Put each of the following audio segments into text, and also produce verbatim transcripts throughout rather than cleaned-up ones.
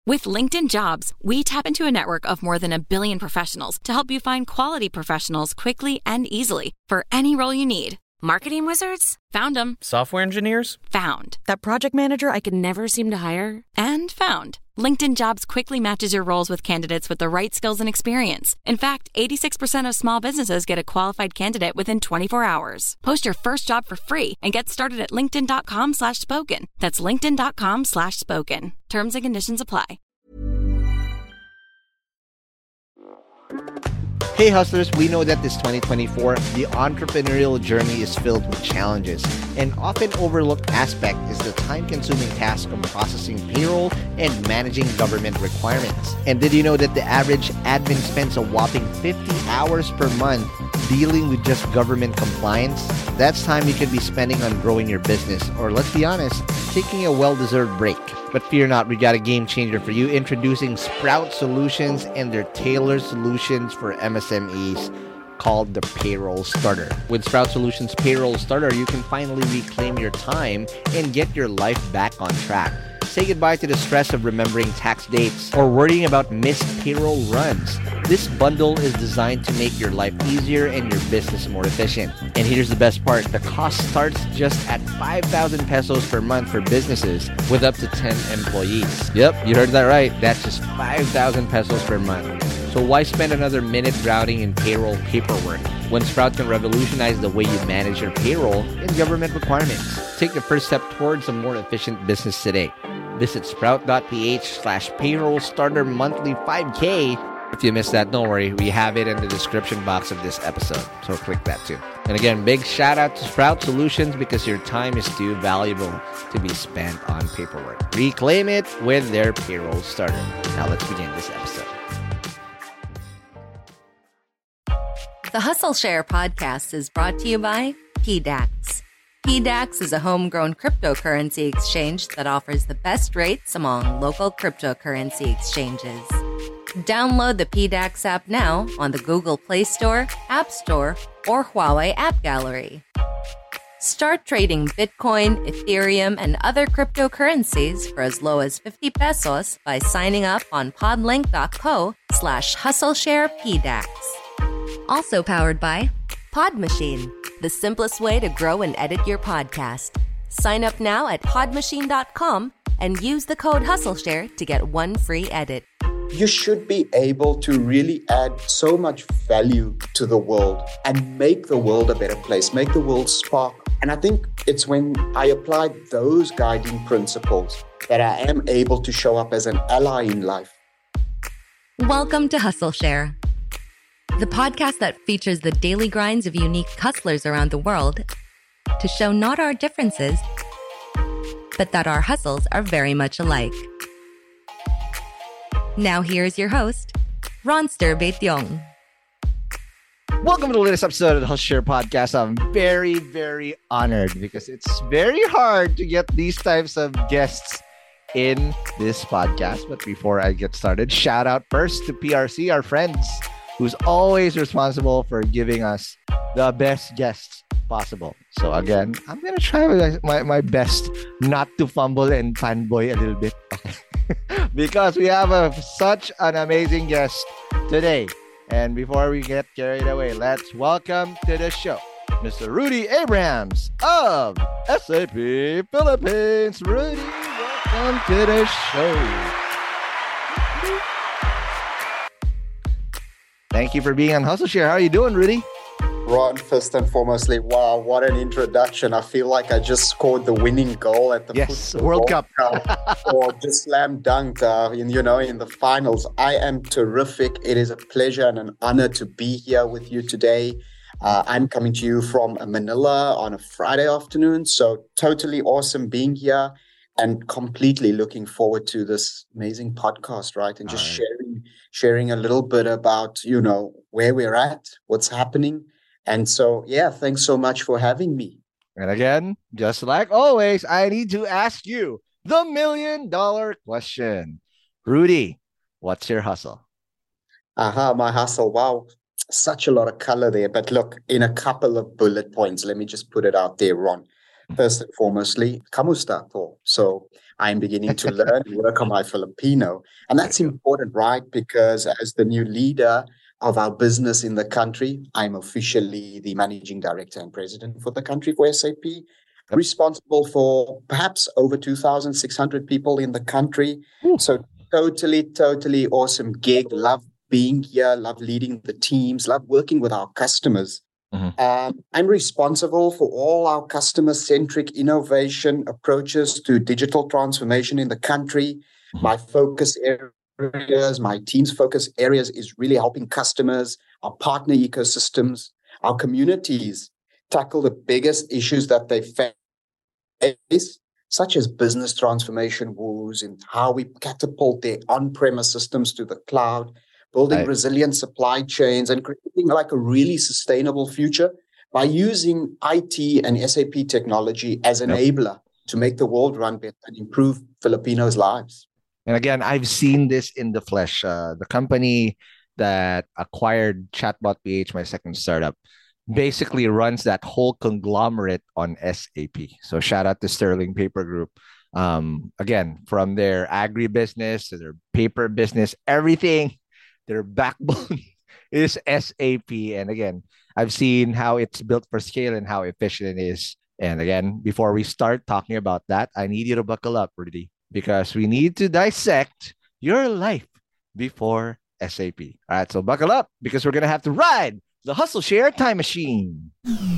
With LinkedIn Jobs, we tap into a network of more than a billion professionals to help you find quality professionals quickly and easily for any role you need. Marketing wizards? Found them. Software engineers? Found. That project manager I could never seem to hire? And found. LinkedIn Jobs quickly matches your roles with candidates with the right skills and experience. In fact, eighty-six percent of small businesses get a qualified candidate within twenty-four hours. Post your first job for free and get started at linkedin.com slash spoken. That's linkedin.com slash spoken. Terms and conditions apply. Hey hustlers, we know that this twenty twenty-four, the entrepreneurial journey is filled with challenges. An often overlooked aspect is the time-consuming task of processing payroll and managing government requirements. And did you know that the average admin spends a whopping fifty hours per month dealing with just government compliance? That's time you could be spending on growing your business, or let's be honest, taking a well-deserved break. But fear not, we got a game changer for you, introducing Sprout Solutions and their tailored solutions for M S M Es called the Payroll Starter. With Sprout Solutions Payroll Starter, you can finally reclaim your time and get your life back on track. Say goodbye to the stress of remembering tax dates or worrying about missed payroll runs. This bundle is designed to make your life easier and your business more efficient. And here's the best part. The cost starts just at five thousand pesos per month for businesses with up to ten employees. Yep, you heard that right. That's just five thousand pesos per month. So why spend another minute drowning in payroll paperwork when Sprout can revolutionize the way you manage your payroll and government requirements? Take the first step towards a more efficient business today. Visit sprout.ph slash payroll starter monthly 5K. If you missed that, don't worry. We have it in the description box of this episode. So click that too. And again, big shout out to Sprout Solutions because your time is too valuable to be spent on paperwork. Reclaim it with their payroll starter. Now let's begin this episode. The Hustle Share podcast is brought to you by P DAX. P DAX is a homegrown cryptocurrency exchange that offers the best rates among local cryptocurrency exchanges. Download the P DAX app now on the Google Play Store, App Store, or Huawei App Gallery. Start trading Bitcoin, Ethereum, and other cryptocurrencies for as low as fifty pesos by signing up on podlink.co slash hustlesharepdax. Also powered by Podmachine, the simplest way to grow and edit your podcast. Sign up now at podmachine dot com and use the code HustleShare to get one free edit. You should be able to really add so much value to the world and make the world a better place, make the world spark. And I think it's when I applied those guiding principles that I am able to show up as an ally in life. Welcome to Hustle Share, the podcast that features the daily grinds of unique hustlers around the world to show not our differences, but that our hustles are very much alike. Now here's your host, Ronster Baetiong. Welcome to the latest episode of the Hustle Share podcast. I'm very, very honored because it's very hard to get these types of guests in this podcast. But before I get started, shout out first to P R C, our friends, who's always responsible for giving us the best guests possible. So again, I'm going to try my, my, my best not to fumble and fanboy a little bit. Because we have a, such an amazing guest today. And before we get carried away, let's welcome to the show Mister Rudy Abrahams of S A P Philippines. Rudy, welcome to the show. Thank you for being on Hustle Share. How are you doing, Rudy? Ron, first and foremostly, wow, what an introduction. I feel like I just scored the winning goal at the yes, World Cup. Cup or just slam dunked, uh, in, you know, in the finals. I am terrific. It is a pleasure and an honor to be here with you today. Uh, I'm coming to you from Manila on a Friday afternoon. So totally awesome being here and completely looking forward to this amazing podcast, right? And just right. sharing, sharing a little bit about, you know, where we're at, what's happening. And so, yeah, thanks so much for having me. And again, just like always, I need to ask you the million dollar question. Rudy, what's your hustle? Aha, my hustle. Wow, such a lot of color there. But look, in a couple of bullet points, let me just put it out there, Ron. First and foremostly, kamusta po? So I'm beginning to learn and work on my Filipino. And that's important, right? Because as the new leader of our business in the country, I'm officially the managing director and president for the country for S A P, Yep. responsible for perhaps over two thousand six hundred people in the country. Ooh. So totally, totally awesome gig. Love being here, love leading the teams, love working with our customers. Mhm. Um, I'm responsible for all our customer-centric innovation approaches to digital transformation in the country. Mhm. My focus areas, my team's focus areas is really helping customers, our partner ecosystems, our communities tackle the biggest issues that they face, such as business transformation woes and how we catapult their on-premise systems to the cloud, building I- resilient supply chains, and creating like a really sustainable future by using I T and S A P technology as Yep. enabler to make the world run better and improve Filipinos' lives. And again, I've seen this in the flesh. Uh, the company that acquired Chatbot P H, my second startup, basically runs that whole conglomerate on S A P. So shout out to Sterling Paper Group. Um, again, from their agribusiness to their paper business, everything, their backbone is S A P. And again, I've seen how it's built for scale and how efficient it is. And again, before we start talking about that, I need you to buckle up, Rudy, because we need to dissect your life before S A P. All right, so buckle up because we're going to have to ride the Hustle Share Time Machine.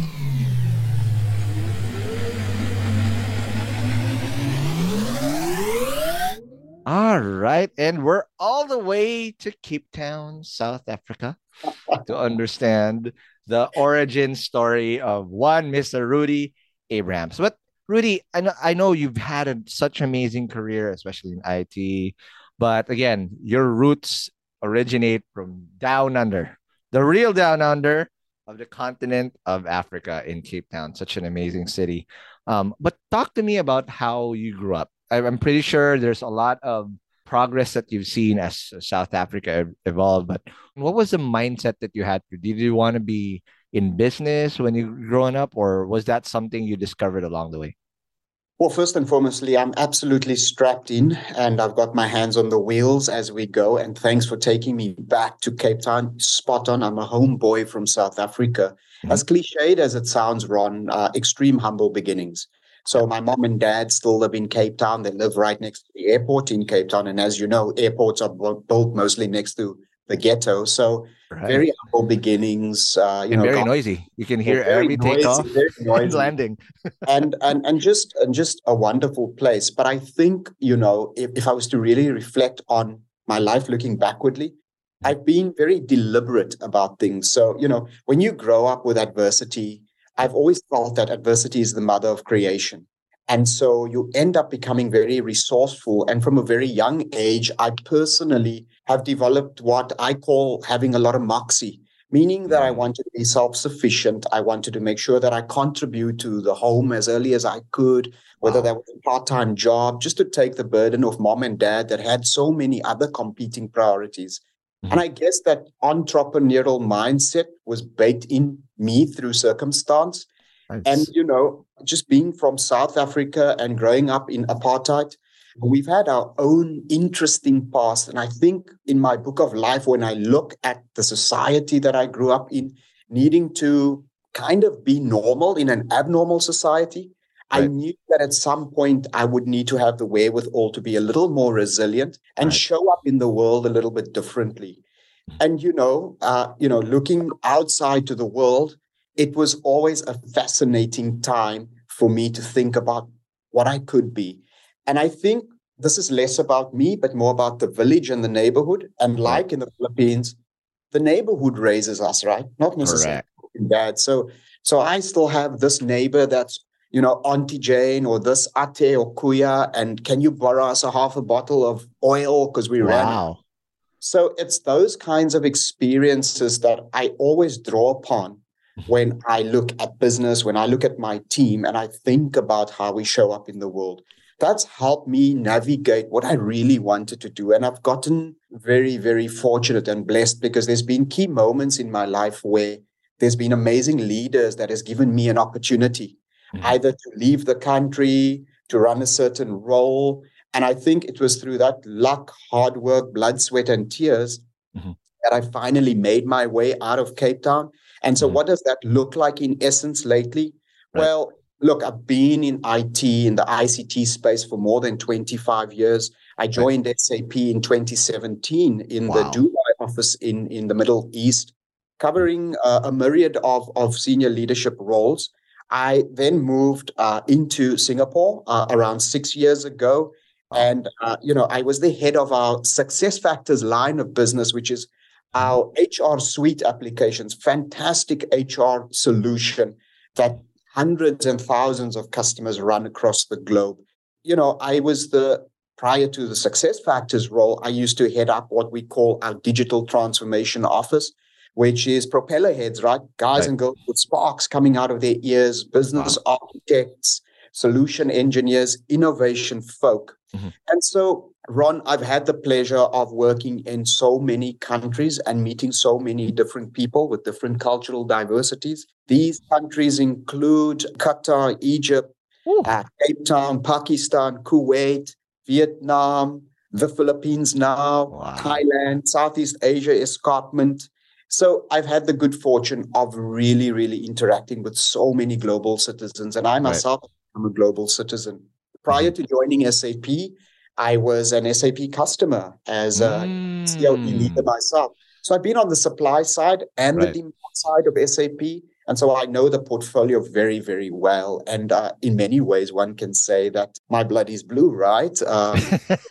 All right, and we're all the way to Cape Town, South Africa, to understand the origin story of one Mister Rudy Abrahams. But Rudy, I know, I know you've had a, such amazing career, especially in I T. But again, your roots originate from down under, the real down under of the continent of Africa in Cape Town, such an amazing city. Um, but talk to me about how you grew up. I- I'm pretty sure there's a lot of progress that you've seen as South Africa ev- evolved. But what was the mindset that you had? Did you want to be in business when you were growing up, or was that something you discovered along the way? Well, first and foremostly, I'm absolutely strapped in and I've got my hands on the wheels as we go. And thanks for taking me back to Cape Town. Spot on. I'm a homeboy from South Africa. Mhm. As cliched as it sounds, Ron, uh, extreme humble beginnings. So my mom and dad still live in Cape Town. They live right next to the airport in Cape Town. And as you know, airports are bu- built mostly next to the ghetto. So Right. very humble beginnings. Uh, you And know, very got- noisy. You can hear very every noisy, takeoff very and noisy. landing. and and and just and just a wonderful place. But I think, you know, if, if I was to really reflect on my life looking backwardly, I've been very deliberate about things. So, you know, when you grow up with adversity, I've always felt that adversity is the mother of creation. And so you end up becoming very resourceful. And from a very young age, I personally have developed what I call having a lot of moxie, meaning that I Mm. wanted to be self-sufficient. I wanted to make sure that I contribute to the home as early as I could, whether Wow. that was a part-time job, just to take the burden of mom and dad that had so many other competing priorities. Mhm. And I guess that entrepreneurial mindset was baked in me through circumstance. Nice. And, you know, just being from South Africa and growing up in apartheid, we've had our own interesting past. And I think in my book of life, when I look at the society that I grew up in, needing to kind of be normal in an abnormal society, I Right. knew that at some point I would need to have the wherewithal to be a little more resilient and Right. show up in the world a little bit differently. And, you know, uh, you know, looking outside to the world, it was always a fascinating time for me to think about what I could be. And I think this is less about me, but more about the village and the neighborhood. And like in the Philippines, the neighborhood raises us, right? Not necessarily Correct. dad. So, so I still have this neighbor that's, you know, Auntie Jane or this ate or kuya, and can you borrow us a half a bottle of oil because we ran out? Wow. So it's those kinds of experiences that I always draw upon when I look at business, when I look at my team, and I think about how we show up in the world. That's helped me navigate what I really wanted to do. And I've gotten very, very fortunate and blessed because there's been key moments in my life where there's been amazing leaders that has given me an opportunity. mm-hmm. either to leave the country, to run a certain role. And I think it was through that luck, hard work, blood, sweat, and tears mm-hmm. that I finally made my way out of Cape Town. And so mm-hmm. what does that look like in essence lately? Right. Well, look, I've been in I T, in the I C T space for more than twenty-five years. I joined right. S A P in twenty seventeen in wow. the Dubai office in, in the Middle East, covering uh, a myriad of, of senior leadership roles. I then moved uh, into Singapore uh, around six years ago. Wow. And, uh, you know, I was the head of our Success Factors line of business, which is our H R suite applications, fantastic H R solution that hundreds and thousands of customers run across the globe. You know, I was the, prior to the Success Factors role, I used to head up what we call our digital transformation office, which is propeller heads, right? Guys right. and girls with sparks coming out of their ears, business wow. architects, solution engineers, innovation folk. Mm-hmm. And so, Ron, I've had the pleasure of working in so many countries and meeting so many different people with different cultural diversities. These countries include Qatar, Egypt, uh, Cape Town, Pakistan, Kuwait, Vietnam, the Philippines now, wow. Thailand, Southeast Asia escarpment. So I've had the good fortune of really, really interacting with so many global citizens. And I myself right. am a global citizen. Prior to joining S A P, I was an S A P customer as a mm. C L E leader myself. So I've been on the supply side and right. the demand side of S A P. And so I know the portfolio very, very well. And uh, in many ways, one can say that my blood is blue, right? Um,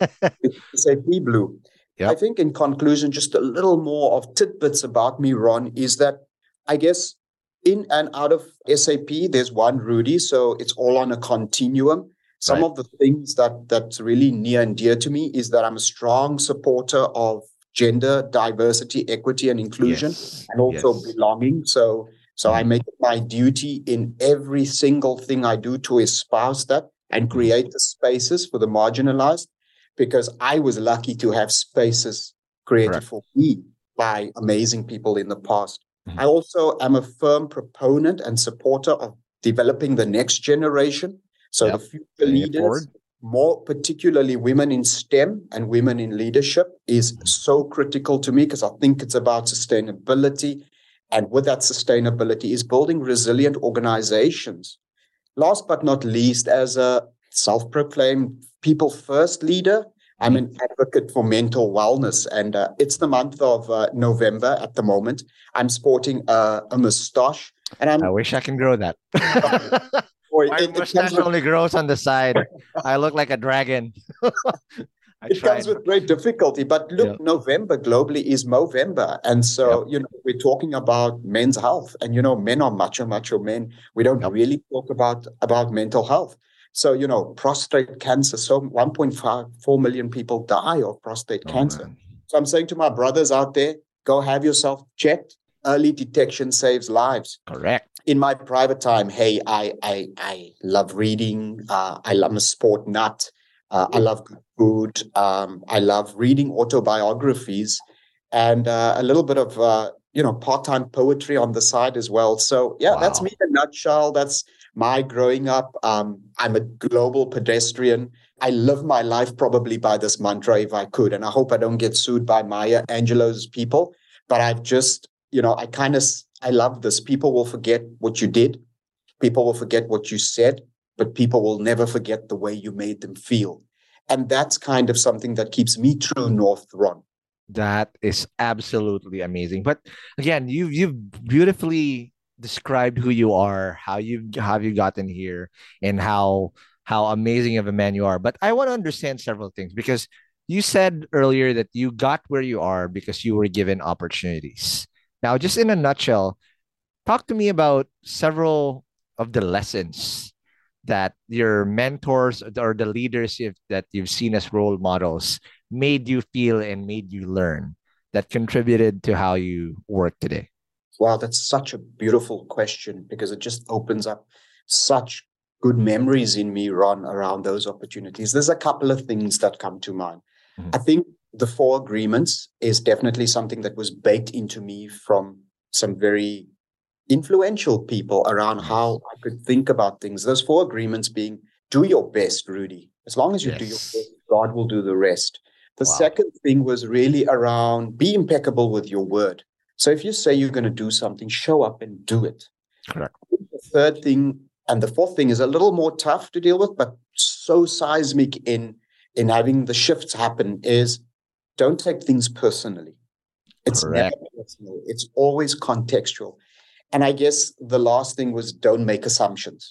S A P blue. Yep. I think in conclusion, just a little more of tidbits about me, Ron, is that I guess in and out of S A P, there's one Rudy. So it's all on a continuum. Some right. of the things that that's really near and dear to me is that I'm a strong supporter of gender, diversity, equity, and inclusion, yes. and also yes. belonging. So, so mm-hmm. I make it my duty in every single thing I do to espouse that and create mm-hmm. the spaces for the marginalized, because I was lucky to have spaces created Correct. For me by amazing people in the past. Mm-hmm. I also am a firm proponent and supporter of developing the next generation. So yep. the future Bring leaders, more particularly women in STEM and women in leadership, is so critical to me because I think it's about sustainability. And with that sustainability is building resilient organizations. Last but not least, as a self-proclaimed people first leader, I'm an advocate for mental wellness. And uh, it's the month of uh, November at the moment. I'm sporting uh, a mustache. And I'm, I wish I can grow that. My it, mustache it only with, grows on the side. I look like a dragon. it tried. comes with great difficulty. But look, yeah. November globally is Movember. And so, yep. you know, we're talking about men's health. And, you know, men are macho, macho men. We don't yep. really talk about, about mental health. So, you know, prostate cancer. So one point five four million people die of prostate oh, cancer. Man. So I'm saying to my brothers out there, go have yourself checked. Early detection saves lives. Correct. In my private time, hey, I I, I love reading. Uh, I love a sport nut. Uh, I love good food. Um, I love reading autobiographies and uh, a little bit of, uh, you know, part-time poetry on the side as well. So, yeah, wow. that's me in a nutshell. That's my growing up. Um, I'm a global pedestrian. I live my life probably by this mantra if I could. And I hope I don't get sued by Maya Angelou's people. But I've just, you know, I kind of... I love this. People will forget what you did. People will forget what you said, but people will never forget the way you made them feel. And that's kind of something that keeps me true north, Ron. That is absolutely amazing. But again, you've, you've beautifully described who you are, how you have you gotten here, and how, how amazing of a man you are. But I want to understand several things, because you said earlier that you got where you are because you were given opportunities. Now, just in a nutshell, talk to me about several of the lessons that your mentors or the leaders you've, that you've seen as role models made you feel and made you learn that contributed to how you work today. Wow, that's such a beautiful question because it just opens up such good memories in me, Ron, around those opportunities. There's a couple of things that come to mind. Mm-hmm. I think the four agreements is definitely something that was baked into me from some very influential people around how I could think about things. Those four agreements being, do your best, Rudy. As long as you Yes. do your best, God will do the rest. The Wow. second thing was really around be impeccable with your word. So if you say you're going to do something, show up and do it. Correct. The third thing and the fourth thing is a little more tough to deal with, but so seismic in, in having the shifts happen is don't take things personally. It's Correct. never personal. It's always contextual. And I guess the last thing was don't make assumptions.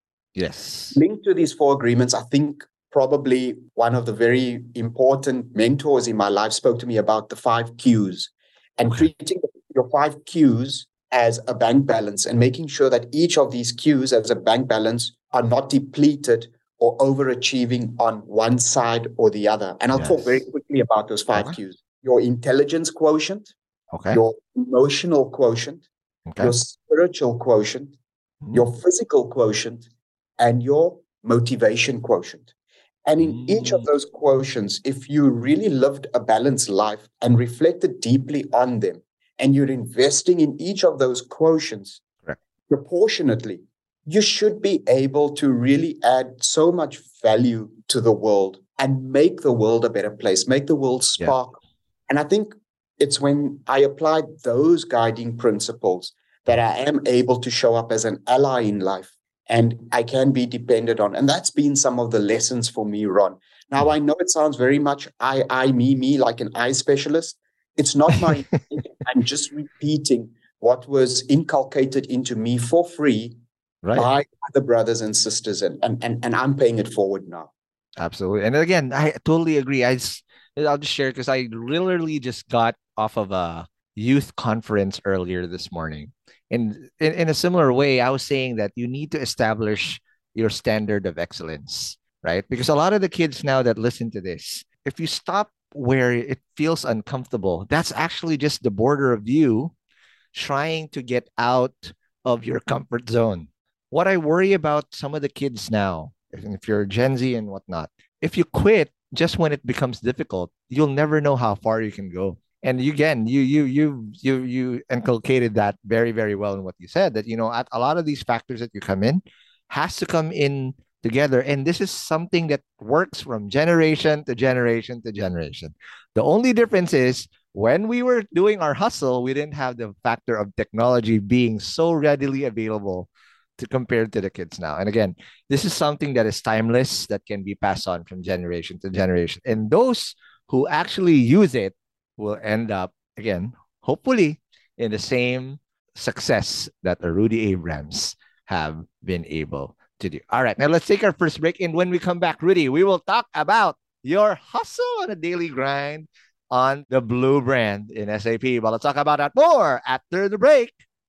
Yes. Linked to these four agreements, I think probably one of the very important mentors in my life spoke to me about the five Qs and Okay. treating your five Qs as a bank balance and making sure that each of these Qs as a bank balance are not depleted or overachieving on one side or the other. And I'll Yes. talk very quickly about those five Okay. Qs. Your intelligence quotient, Okay. your emotional quotient, Okay. your spiritual quotient, Mhm. your physical quotient, and your motivation quotient. And in each of Mm. those quotients, if you really lived a balanced life and reflected deeply on them, and you're investing in each of those quotients Correct. proportionately, you should be able to really add so much value to the world and make the world a better place, make the world Yeah. spark. And I think it's when I applied those guiding principles that I am able to show up as an ally in life and I can be depended on. And that's been some of the lessons for me, Ron. Now, I know it sounds very much I, I, me, me, like an eye specialist. It's not my, I'm just repeating what was inculcated into me for free Right. by other brothers and sisters. And, and, and, and I'm paying it forward now. Absolutely. And again, I totally agree. I just, I'll just share because I literally just got off of a youth conference earlier this morning. And in, in a similar way, I was saying that you need to establish your standard of excellence, right? Because a lot of the kids now that listen to this, if you stop where it feels uncomfortable, that's actually just the border of you trying to get out of your comfort zone. What I worry about some of the kids now, if if you're Gen Z and whatnot, if you quit just when it becomes difficult, you'll never know how far you can go. And you, again, you you you you you inculcated that very, very well in what you said, that you know at a lot of these factors that you come in has to come in together. And this is something that works from generation to generation to generation. The only difference is when we were doing our hustle, we didn't have the factor of technology being so readily available to compare to the kids now. And again, this is something that is timeless, that can be passed on from generation to generation. And those who actually use it will end up, again, hopefully, in the same success that the Rudy Abrams have been able to do. All right, now let's take our first break. And when we come back, Rudy, we will talk about your hustle on a daily grind on the Blue brand in S A P. But let's talk about that more after the break.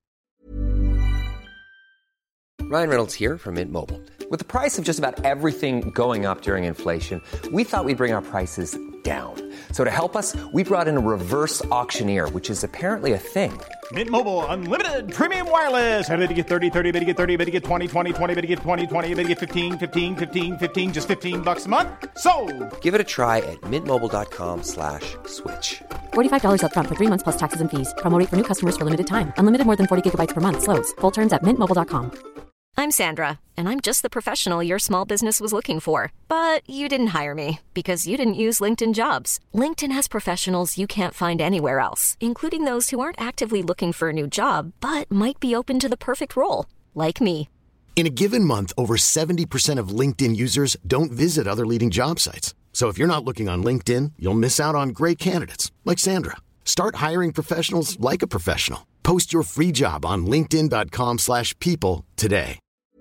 Ryan Reynolds here from Mint Mobile. With the price of just about everything going up during inflation, we thought we'd bring our prices down. So to help us, we brought in a reverse auctioneer, which is apparently a thing. Mint Mobile Unlimited Premium Wireless. How to get thirty, thirty, how to get thirty, how to get twenty, twenty, twenty, how to get twenty, twenty, how to get fifteen, fifteen, fifteen, fifteen, just fifteen bucks a month? Sold! Give it a try at mintmobile.com slash switch. forty-five dollars up front for three months plus taxes and fees. Promo rate for new customers for limited time. Unlimited more than forty gigabytes per month. Slows full terms at mint mobile dot com. I'm Sandra, and I'm just the professional your small business was looking for. But you didn't hire me because you didn't use LinkedIn Jobs. LinkedIn has professionals you can't find anywhere else, including those who aren't actively looking for a new job, but might be open to the perfect role, like me. In a given month, over seventy percent of LinkedIn users don't visit other leading job sites. So if you're not looking on LinkedIn, you'll miss out on great candidates like Sandra. Start hiring professionals like a professional. Post your free job on linkedin.com slash people today.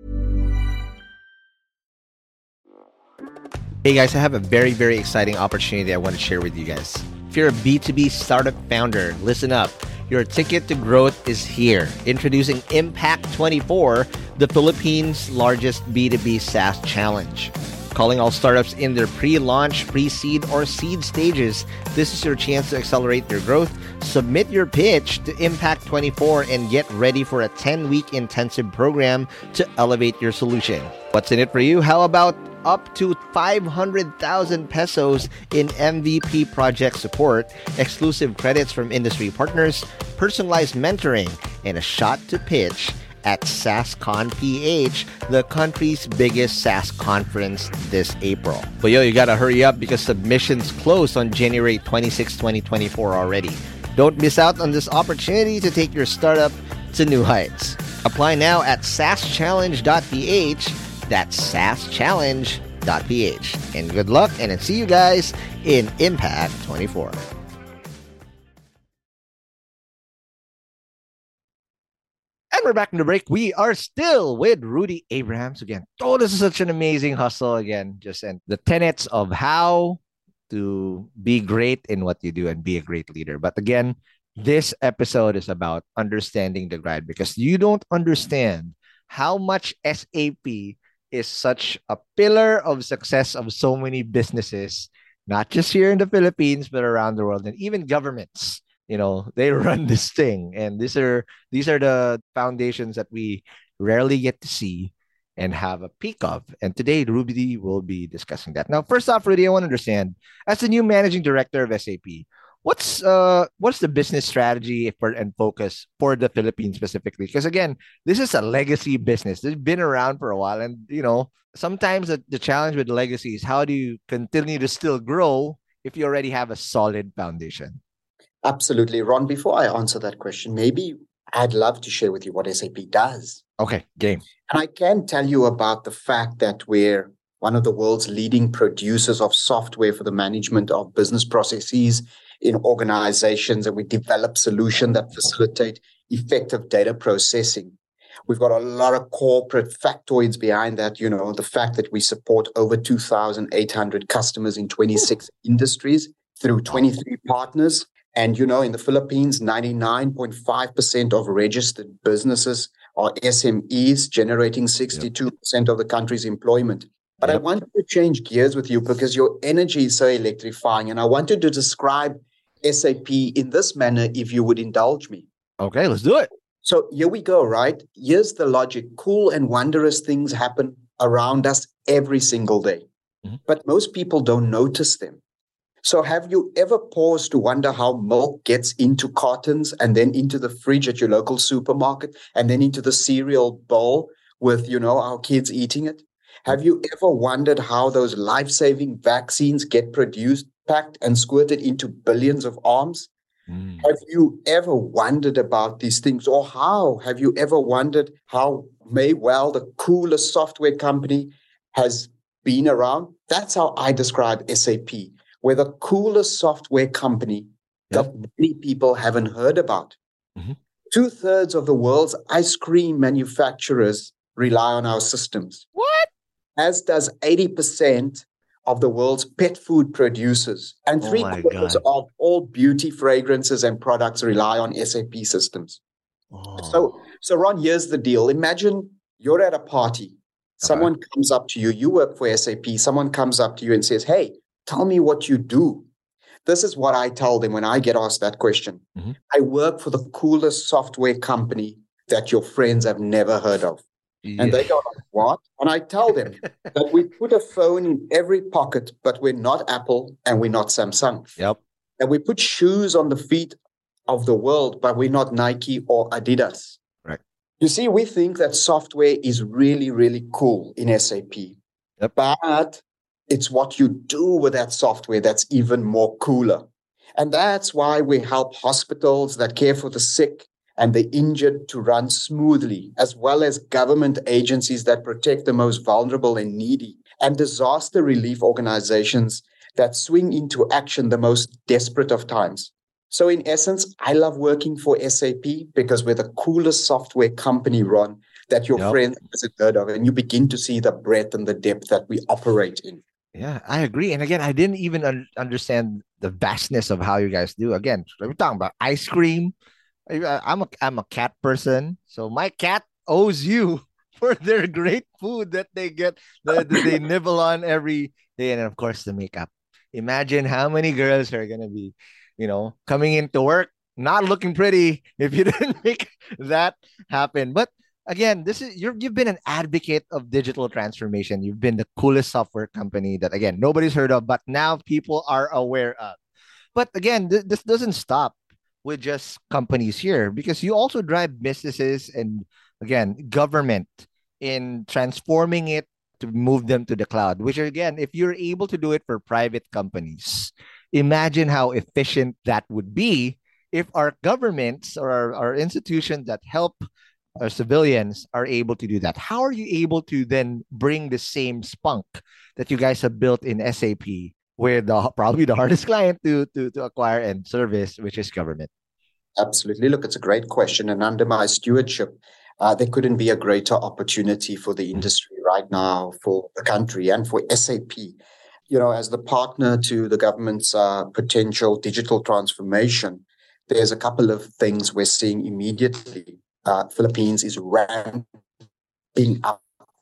Hey guys, I have a very, very exciting opportunity I want to share with you guys. If you're a B two B startup founder, listen up. Your ticket to growth is here. Introducing Impact twenty-four, the Philippines' largest B two B SaaS challenge. Calling all startups in their pre-launch, pre-seed, or seed stages, this is your chance to accelerate your growth. Submit your pitch to Impact twenty-four and get ready for a ten-week intensive program to elevate your solution. What's in it for you? How about up to five hundred thousand pesos in M V P project support, exclusive credits from industry partners, personalized mentoring, and a shot to pitch at SaaSCon P H, the country's biggest SaaS conference this April. But yo, you gotta hurry up because submissions close on January twenty-sixth, twenty twenty-four already. Don't miss out on this opportunity to take your startup to new heights. Apply now at saas challenge dot p h. That's saas challenge dot p h. And good luck, and I'll see you guys in Impact twenty-four. And we're back from the break. We are still with Rudy Abrahams again. Oh, this is such an amazing hustle again. Just and the tenets of how to be great in what you do and be a great leader. But again, this episode is about understanding the grind because you don't understand how much S A P is such a pillar of success of so many businesses, not just here in the Philippines, but around the world, and even governments. You know, they run this thing, and these are these are the foundations that we rarely get to see and have a peek of. And today, Rudy will be discussing that. Now, first off, Rudy, I want to understand, as the new managing director of S A P, what's uh what's the business strategy for and focus for the Philippines specifically? Because again, this is a legacy business. It's been around for a while, and you know, sometimes the, the challenge with legacy is how do you continue to still grow if you already have a solid foundation? Absolutely. Ron, before I answer that question, maybe I'd love to share with you what S A P does. Okay, game. And I can tell you about the fact that we're one of the world's leading producers of software for the management of business processes in organizations, and we develop solutions that facilitate effective data processing. We've got a lot of corporate factoids behind that, you know, the fact that we support over two thousand eight hundred customers in twenty-six industries through twenty-three partners. And, you know, in the Philippines, ninety-nine point five percent of registered businesses are S M Es, generating sixty-two percent of the country's employment. But yep. I wanted to change gears with you because your energy is so electrifying. And I wanted to describe S A P in this manner, if you would indulge me. Okay, let's do it. So here we go, right? Here's the logic. Cool and wondrous things happen around us every single day. Mm-hmm. But most people don't notice them. So have you ever paused to wonder how milk gets into cartons and then into the fridge at your local supermarket and then into the cereal bowl with, you know, our kids eating it? Have you ever wondered how those life-saving vaccines get produced, packed, and squirted into billions of arms? Mm. Have you ever wondered about these things? Or how have you ever wondered how Maywell, the coolest software company, has been around? That's how I describe S A P. We're the coolest software company yep. that many people haven't heard about. Mm-hmm. Two-thirds of the world's ice cream manufacturers rely on our systems. What? As does eighty percent of the world's pet food producers. And oh three-quarters of all beauty fragrances and products rely on S A P systems. Oh. So, so, Ron, here's the deal. Imagine you're at a party. Okay. Someone comes up to you. You work for S A P. Someone comes up to you and says, hey, tell me what you do. This is what I tell them when I get asked that question. Mm-hmm. I work for the coolest software company that your friends have never heard of. Yeah. And they go, what? And I tell them that we put a phone in every pocket, but we're not Apple and we're not Samsung. Yep. And we put shoes on the feet of the world, but we're not Nike or Adidas. Right. You see, we think that software is really, really cool in S A P. Yep. But it's what you do with that software that's even more cooler. And that's why we help hospitals that care for the sick and the injured to run smoothly, as well as government agencies that protect the most vulnerable and needy, and disaster relief organizations that swing into action the most desperate of times. So in essence, I love working for S A P because we're the coolest software company, Ron, that your yep. friends hasn't heard of, and you begin to see the breadth and the depth that we operate in. Yeah, I agree. And again, I didn't even un- understand the vastness of how you guys do. Again, we're talking about ice cream. I, I'm a I'm a cat person, so my cat owes you for their great food that they get that they nibble on every day, and of course the makeup. Imagine how many girls are gonna be, you know, coming into work not looking pretty if you didn't make that happen. But again, this is you're you've been an advocate of digital transformation. You've been the coolest software company that again nobody's heard of, but now people are aware of. But again, th- this doesn't stop with just companies here, because you also drive businesses and, again, government in transforming it to move them to the cloud, which, again, if you're able to do it for private companies, imagine how efficient that would be if our governments or our, our institutions that help our civilians are able to do that. How are you able to then bring the same spunk that you guys have built in S A P, where the probably the hardest client to, to, to acquire and service, which is government? Absolutely. Look, it's a great question. And under my stewardship, uh, there couldn't be a greater opportunity for the industry right now, for the country and for S A P. You know, as the partner to the government's uh, potential digital transformation, there's a couple of things we're seeing immediately. Uh, Philippines is ramping up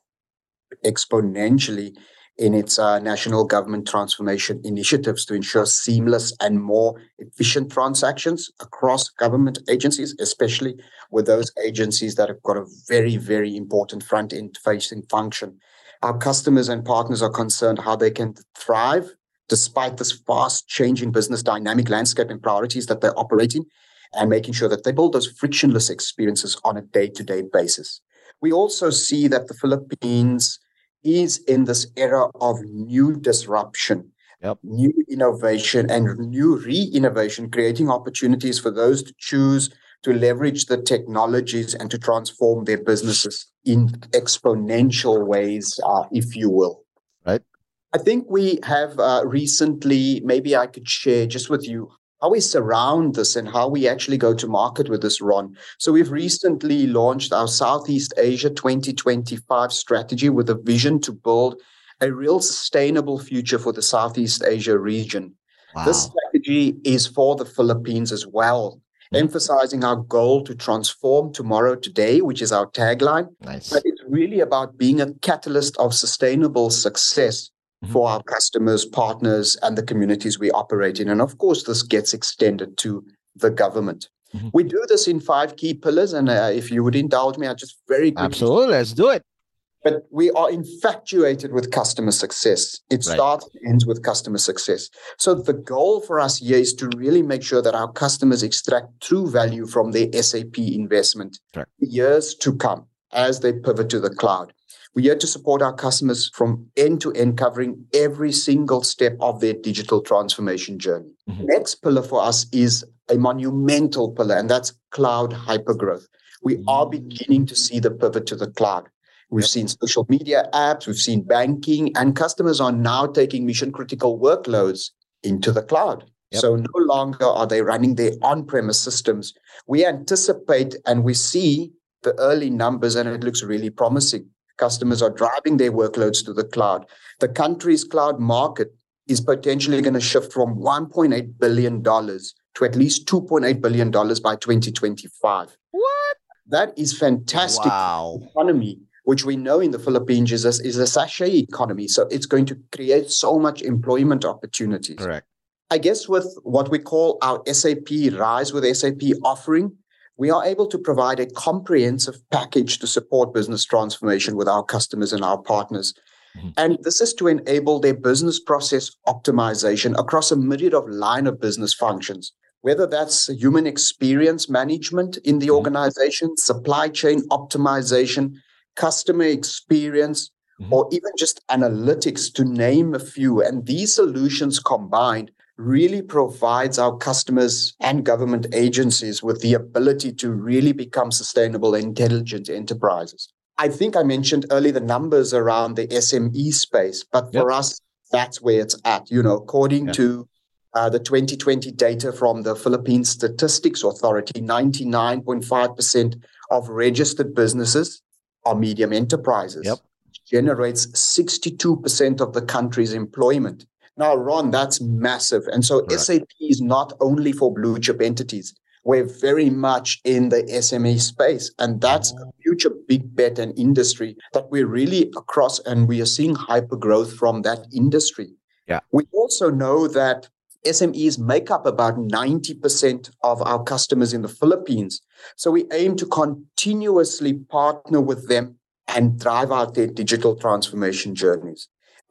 exponentially in its uh, national government transformation initiatives to ensure seamless and more efficient transactions across government agencies, especially with those agencies that have got a very, very important front-end facing function. Our customers and partners are concerned how they can thrive despite this fast-changing business dynamic landscape and priorities that they're operating, and making sure that they build those frictionless experiences on a day-to-day basis. We also see that the Philippines is in this era of new disruption, yep. new innovation, and new re-innovation, creating opportunities for those to choose to leverage the technologies and to transform their businesses in exponential ways, uh, if you will. Right. I think we have uh, recently, maybe I could share just with you how we surround this and how we actually go to market with this, Ron. So we've recently launched our Southeast Asia twenty twenty-five strategy with a vision to build a real sustainable future for the Southeast Asia region. Wow. This strategy is for the Philippines as well, mm-hmm. emphasizing our goal to transform tomorrow today, which is our tagline. Nice. But it's really about being a catalyst of sustainable success for our customers, partners, and the communities we operate in. And of course, this gets extended to the government. Mm-hmm. We do this in five key pillars. And uh, if you would indulge me, I'll just very quickly... Absolutely, let's do it. But we are infatuated with customer success. It right. starts and ends with customer success. So the goal for us here is to really make sure that our customers extract true value from their S A P investment right. years to come as they pivot to the cloud. We're here to support our customers from end to end, covering every single step of their digital transformation journey. Mm-hmm. Next pillar for us is a monumental pillar, and that's cloud hypergrowth. We mm-hmm. are beginning to see the pivot to the cloud. We've yep. seen social media apps, we've seen banking, and customers are now taking mission-critical workloads into the cloud. Yep. So no longer are they running their on-premise systems. We anticipate and we see the early numbers, and it looks really promising. Customers are driving their workloads to the cloud. The country's cloud market is potentially going to shift from one point eight billion dollars to at least two point eight billion dollars by twenty twenty-five. What? That is fantastic. Wow. Economy, which we know in the Philippines is a, is a sachet economy. So it's going to create so much employment opportunities. Correct. I guess with what we call our S A P Rise with S A P offering, we are able to provide a comprehensive package to support business transformation with our customers and our partners. Mm-hmm. And this is to enable their business process optimization across a myriad of line of business functions, whether that's human experience management in the mm-hmm. organization, supply chain optimization, customer experience, mm-hmm. or even just analytics, to name a few. And these solutions combined really provides our customers and government agencies with the ability to really become sustainable, intelligent enterprises. I think I mentioned earlier the numbers around the S M E space, but for yep. us, that's where it's at. You know, according yep. to uh, the twenty twenty data from the Philippine Statistics Authority, ninety-nine point five percent of registered businesses are medium enterprises, yep. which generates sixty-two percent of the country's employment. Now, Ron, that's massive. And so right. S A P is not only for blue chip entities. We're very much in the S M E space. And that's oh. a future big bet and industry that we're really across, and we are seeing hyper growth from that industry. Yeah. We also know that S M Es make up about ninety percent of our customers in the Philippines. So we aim to continuously partner with them and drive out their digital transformation journeys.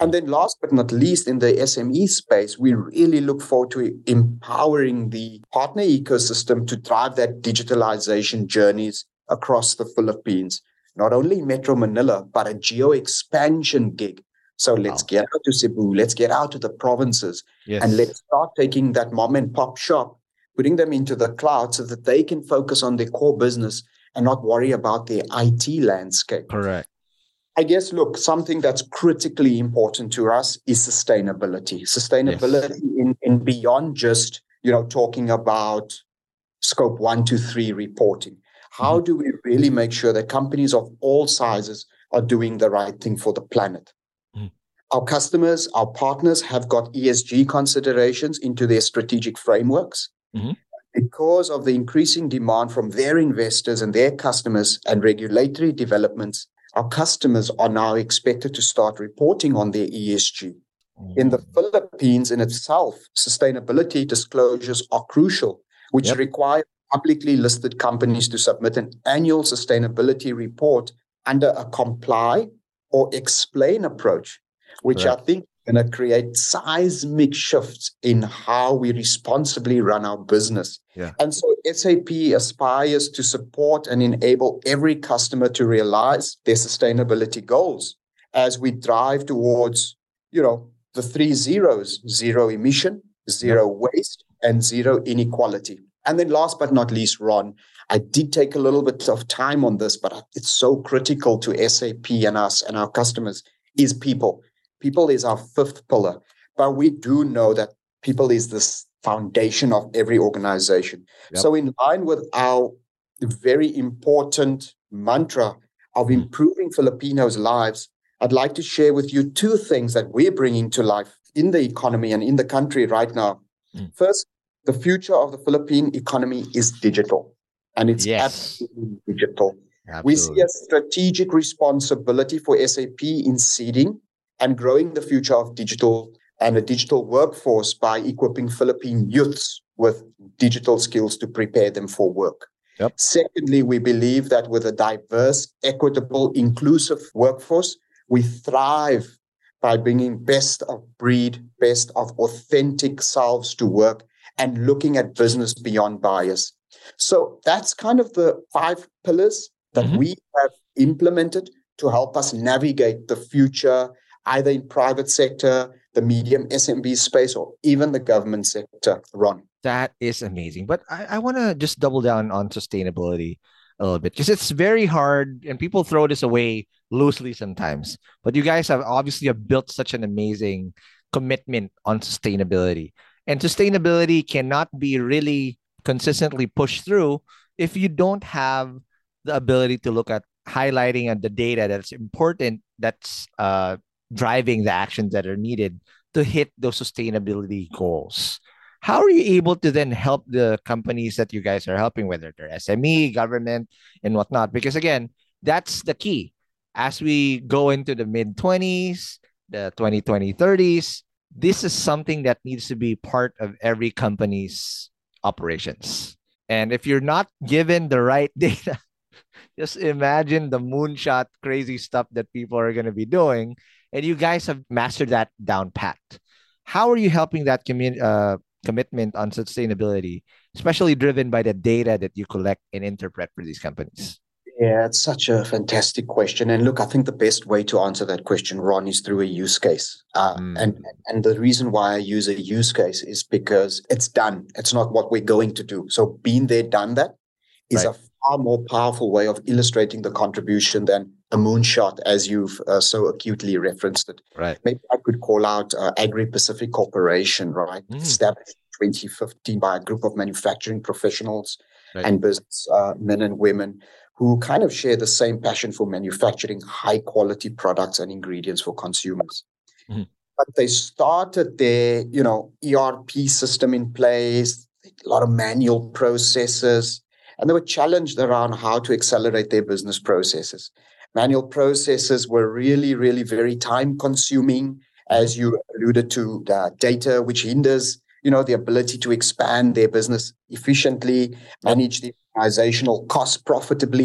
And then last but not least, in the S M E space, we really look forward to empowering the partner ecosystem to drive that digitalization journeys across the Philippines, not only Metro Manila, but a geo expansion gig. So let's wow. get out to Cebu, let's get out to the provinces, yes. and let's start taking that mom and pop shop, putting them into the cloud so that they can focus on their core business and not worry about their I T landscape. Correct. I guess, look, something that's critically important to us is sustainability. Sustainability yes. in, in beyond just, you know, talking about scope one, two, three reporting. How mm-hmm. do we really make sure that companies of all sizes are doing the right thing for the planet? Mm-hmm. Our customers, our partners have got E S G considerations into their strategic frameworks. Mm-hmm. Because of the increasing demand from their investors and their customers and regulatory developments, our customers are now expected to start reporting on their E S G. Mm-hmm. In the Philippines in itself, sustainability disclosures are crucial, which yep. require publicly listed companies to submit an annual sustainability report under a comply or explain approach, which right. I think is going to create seismic shifts in how we responsibly run our business. Yeah. And so S A P aspires to support and enable every customer to realize their sustainability goals as we drive towards, you know, the three zeros: zero emission, zero yep. waste, and zero inequality. And then last but not least, Ron, I did take a little bit of time on this, but it's so critical to S A P and us and our customers, is people. People is our fifth pillar. But we do know that people is the foundation of every organization. Yep. So in line with our very important mantra of improving Filipinos' lives, I'd like to share with you two things that we're bringing to life in the economy and in the country right now. Mm. First, the future of the Philippine economy is digital, and it's yes. absolutely digital. Absolutely. We see a strategic responsibility for S A P in seeding and growing the future of digital and a digital workforce by equipping Philippine youths with digital skills to prepare them for work. Yep. Secondly, we believe that with a diverse, equitable, inclusive workforce, we thrive by bringing best of breed, best of authentic selves to work and looking at business beyond bias. So that's kind of the five pillars that mm-hmm. we have implemented to help us navigate the future, either in private sector, the medium S M B space, or even the government sector. Ron. That is amazing. But I, I want to just double down on sustainability a little bit, because it's very hard and people throw this away loosely sometimes. But you guys have obviously have built such an amazing commitment on sustainability. And sustainability cannot be really consistently pushed through if you don't have the ability to look at highlighting and the data that's important, that's uh, driving the actions that are needed to hit those sustainability goals. How are you able to then help the companies that you guys are helping, whether they're S M E, government, and whatnot? Because again, that's the key. As we go into the mid twenties, the twenty twenty, thirties, this is something that needs to be part of every company's operations. And if you're not given the right data, just imagine the moonshot crazy stuff that people are going to be doing. And you guys have mastered that down pat. How are you helping that commun- uh, commitment on sustainability, especially driven by the data that you collect and interpret for these companies? Yeah, it's such a fantastic question. And look, I think the best way to answer that question, Ron, is through a use case. Uh, mm. And and the reason why I use a use case is because it's done. It's not what we're going to do. So being there, done that is right. a far more powerful way of illustrating the contribution than a moonshot, as you've uh, so acutely referenced it. Right. Maybe I could call out uh, Agri-Pacific Corporation, right? Mm. Established in twenty fifteen by a group of manufacturing professionals right. and business uh, men and women who kind of share the same passion for manufacturing high quality products and ingredients for consumers. Mm-hmm. But they started their, you know, E R P system in place, a lot of manual processes, and they were challenged around how to accelerate their business processes. Manual processes were really, really very time consuming, as you alluded to, the data, which hinders, you know, the ability to expand their business efficiently, manage the organizational costs profitably,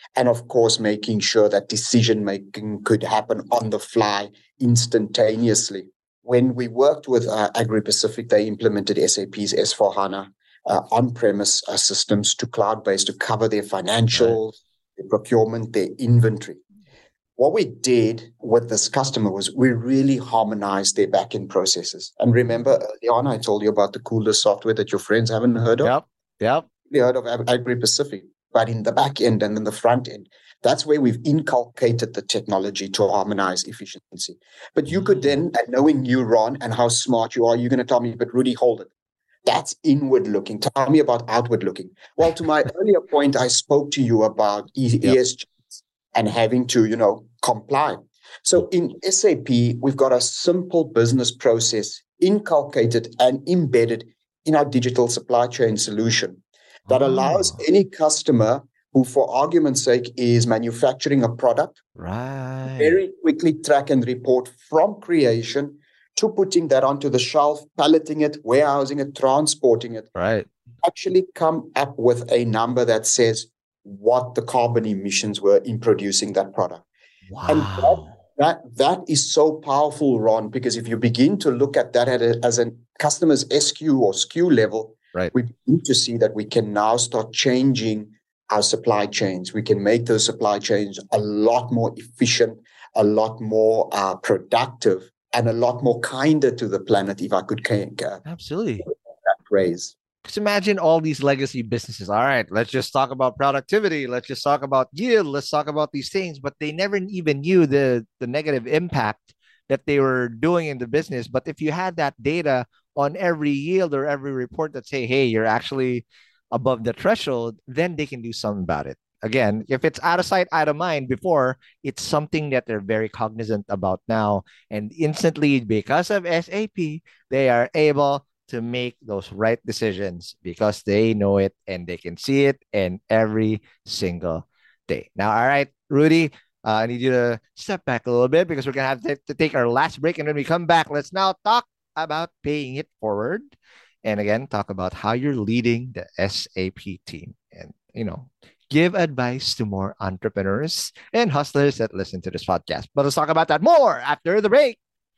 And of course, making sure that decision-making could happen on the fly instantaneously. When we worked with uh, Agri-Pacific, they implemented S A P's S four HANA uh, on-premise uh, systems to cloud-based to cover their financials, right. their procurement, their inventory. What we did with this customer was we really harmonized their back-end processes. And remember, early on, I told you about the coolest software that your friends haven't heard of? Yep, yep. You heard of Agri-Pacific, but in the back end and in the front end, that's where we've inculcated the technology to harmonize efficiency. But you could then, and knowing you, Ron, and how smart you are, you're going to tell me, but Rudy, hold it. That's inward looking. Tell me about outward looking. Well, to my earlier point, I spoke to you about E S G and having to, you know, comply. So in S A P, we've got a simple business process inculcated and embedded in our digital supply chain solution that allows oh. any customer who, for argument's sake, is manufacturing a product, right, very quickly track and report from creation to putting that onto the shelf, palleting it, warehousing it, transporting it, right, actually come up with a number that says what the carbon emissions were in producing that product. Wow. And that, that, that is so powerful, Ron, because if you begin to look at that at a, as a customer's S K U or S K U level, right, we begin to see that we can now start changing our supply chains. We can make those supply chains a lot more efficient, a lot more uh, productive, and a lot more kinder to the planet, if I could uh, absolutely that phrase. Just imagine all these legacy businesses. All right, let's just talk about productivity. Let's just talk about yield. Let's talk about these things. But they never even knew the, the negative impact that they were doing in the business. But if you had that data on every yield or every report that say, hey, you're actually above the threshold, then they can do something about it. Again, if it's out of sight, out of mind before, it's something that they're very cognizant about now. And instantly, because of S A P, they are able to make those right decisions because they know it and they can see it in every single day. Now, all right, Rudy, uh, I need you to step back a little bit because we're going to have to, to take our last break. And when we come back, let's now talk about paying it forward. And again, talk about how you're leading the S A P team and, you know, give advice to more entrepreneurs and hustlers that listen to this podcast. But let's talk about that more after the break.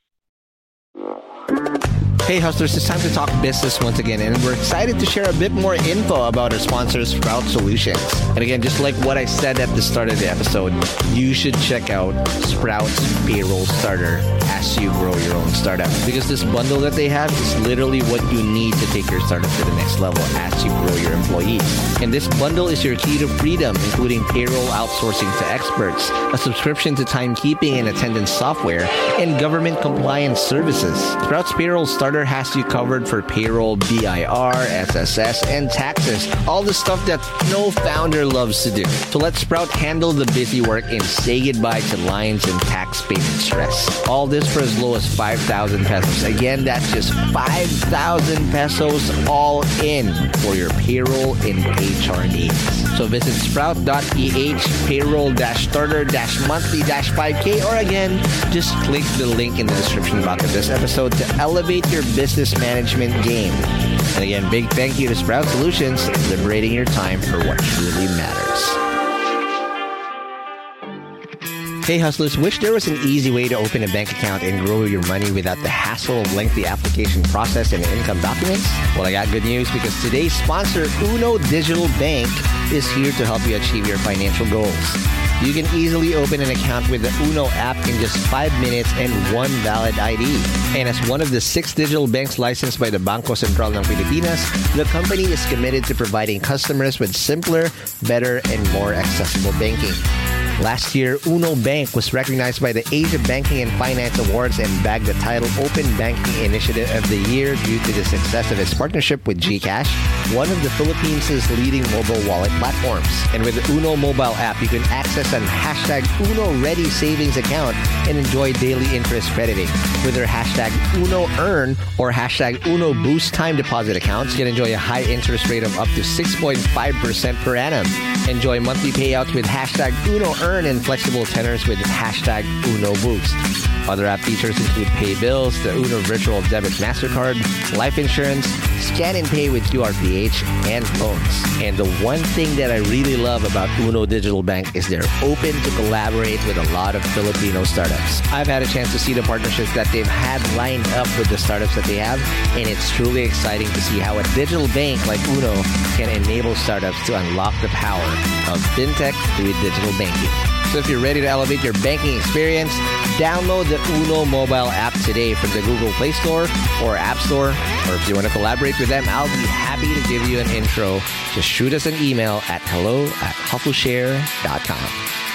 Hey hustlers, it's time to talk business once again, and we're excited to share a bit more info about our sponsor, Sprout Solutions. And again, just like what I said at the start of the episode, you should check out Sprout's Payroll Starter as you grow your own startup, because this bundle that they have is literally what you need to take your startup to the next level as you grow your employees. And this bundle is your key to freedom, including payroll outsourcing to experts, a subscription to timekeeping and attendance software, and government compliance services. Sprout's Payroll Starter has you covered for payroll, B I R, S S S, and taxes. All the stuff that no founder loves to do. So let Sprout handle the busy work and say goodbye to lines and tax payment stress. All this for as low as five thousand pesos. Again, that's just five thousand pesos all in for your payroll and H R needs. So visit sprout dot p h payroll starter monthly five K, or again, just click the link in the description box of this episode to elevate your business management game. And again, big thank you to Sprout Solutions, liberating your time for what truly matters. Hey hustlers, wish there was an easy way to open a bank account and grow your money without the hassle of lengthy application process and income documents? Well, I got good news, because today's sponsor, Uno Digital Bank, is here to help you achieve your financial goals. You can easily open an account with the Uno app in just five minutes and one valid I D. And as one of the six digital banks licensed by the Bangko Sentral ng Pilipinas, the company is committed to providing customers with simpler, better, and more accessible banking. Last year, Uno Bank was recognized by the Asia Banking and Finance Awards and bagged the title Open Banking Initiative of the Year due to the success of its partnership with GCash, one of the Philippines' leading mobile wallet platforms. And with the Uno mobile app, you can access an hashtag Uno Ready savings account and enjoy daily interest crediting. With their hashtag Uno Earn or hashtag Uno Boost time deposit accounts, you can enjoy a high interest rate of up to six point five percent per annum. Enjoy monthly payouts with hashtag Uno Earn and flexible tenors with hashtag Uno Boost. Other app features include pay bills, the Uno Virtual Debit MasterCard, life insurance, scan and pay with Q R P H, and loans. And the one thing that I really love about Uno Digital Bank is they're open to collaborate with a lot of Filipino startups. I've had a chance to see the partnerships that they've had lined up with the startups that they have, and it's truly exciting to see how a digital bank like Uno can enable startups to unlock the power of fintech through digital banking. So if you're ready to elevate your banking experience, download the Uno mobile app today from the Google Play Store or App Store. Or if you want to collaborate with them, I'll be happy to give you an intro. Just shoot us an email at hello at hustleshare dot com.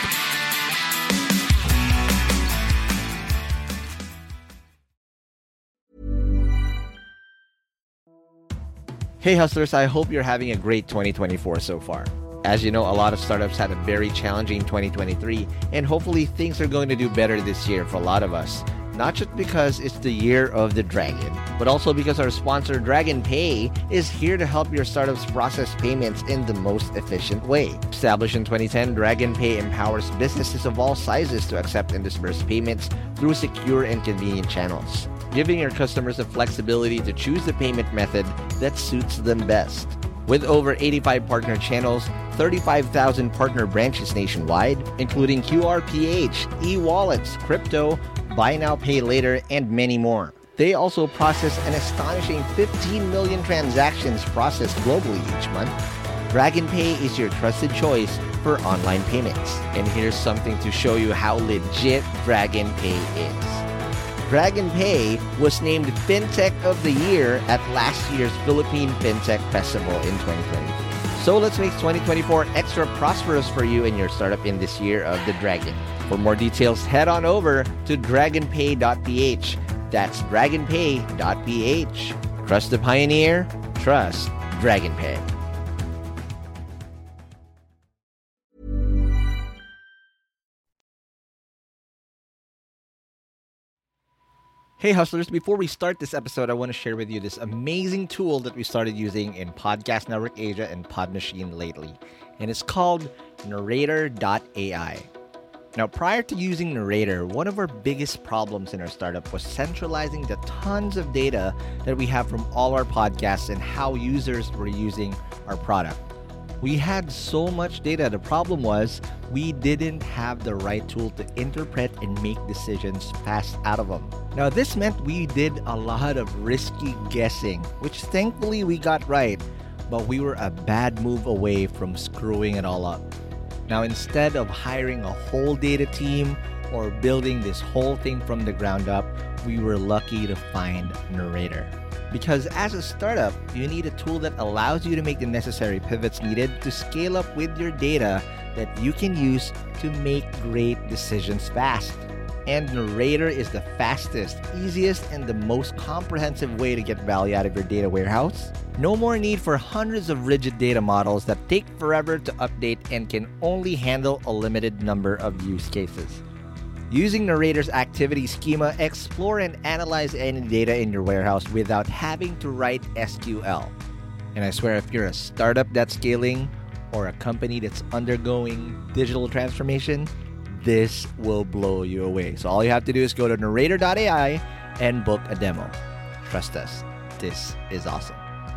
Hey hustlers, I hope you're having a great twenty twenty-four so far. As you know, a lot of startups had a very challenging twenty twenty-three, and hopefully things are going to do better this year for a lot of us. Not just because it's the year of the dragon, but also because our sponsor Dragon Pay is here to help your startups process payments in the most efficient way. Established in twenty ten, Dragon Pay empowers businesses of all sizes to accept and disburse payments through secure and convenient channels, giving your customers the flexibility to choose the payment method that suits them best. With over eighty-five partner channels, thirty-five thousand partner branches nationwide, including Q R P H, e-wallets, crypto, buy now, pay later, and many more. They also process an astonishing fifteen million transactions processed globally each month. Dragon Pay is your trusted choice for online payments. And here's something to show you how legit Dragon Pay is. Dragon Pay was named FinTech of the Year at last year's Philippine FinTech Festival in twenty twenty. So let's make twenty twenty-four extra prosperous for you and your startup in this year of the Dragon. For more details, head on over to dragon pay dot p h. That's dragon pay dot p h. Trust the pioneer, trust Dragon Pay. Hey hustlers, before we start this episode, I want to share with you this amazing tool that we started using in Podcast Network Asia and Podmachine lately. And it's called Narrator dot A I. Now, prior to using Narrator, one of our biggest problems in our startup was centralizing the tons of data that we have from all our podcasts and how users were using our product. We had so much data. The problem was we didn't have the right tool to interpret and make decisions fast out of them. Now, this meant we did a lot of risky guessing, which thankfully we got right, but we were a bad move away from screwing it all up. Now, instead of hiring a whole data team or building this whole thing from the ground up, we were lucky to find Narrator. Because as a startup, you need a tool that allows you to make the necessary pivots needed to scale up with your data that you can use to make great decisions fast. And Narrator is the fastest, easiest, and the most comprehensive way to get value out of your data warehouse. No more need for hundreds of rigid data models that take forever to update and can only handle a limited number of use cases. Using Narrator's activity schema, explore and analyze any data in your warehouse without having to write S Q L. And I swear, if you're a startup that's scaling or a company that's undergoing digital transformation, this will blow you away. So all you have to do is go to narrator dot A I and book a demo. Trust us, this is awesome.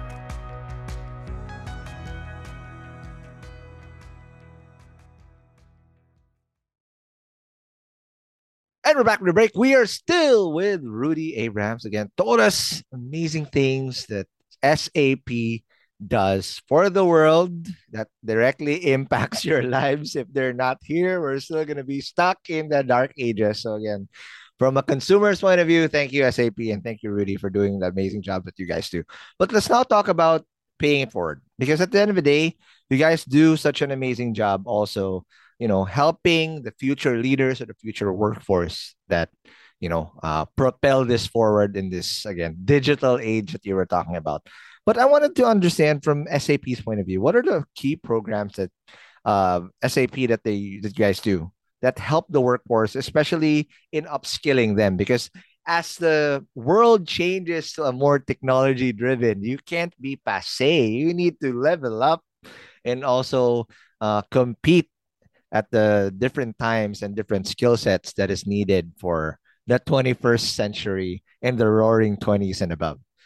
And we're back from the break. We are still with Rudy Abrams again. Told us amazing things that S A P does for the world that directly impacts your lives. If they're not here, we're still going to be stuck in the dark ages. So again, from a consumer's point of view, thank you, S A P, and thank you, Rudy, for doing the amazing job that you guys do. But let's now talk about paying it forward, because at the end of the day, you guys do such an amazing job also, you know, helping the future leaders or the future workforce that, you know, uh, propel this forward in this, again, digital age that you were talking about. But I wanted to understand from S A P's point of view, what are the key programs that uh, S A P that they that you guys do that help the workforce, especially in upskilling them? Because as the world changes to a more technology driven, you can't be passe. You need to level up and also uh, compete at the different times and different skill sets that is needed for the twenty-first century and the roaring twenties and above.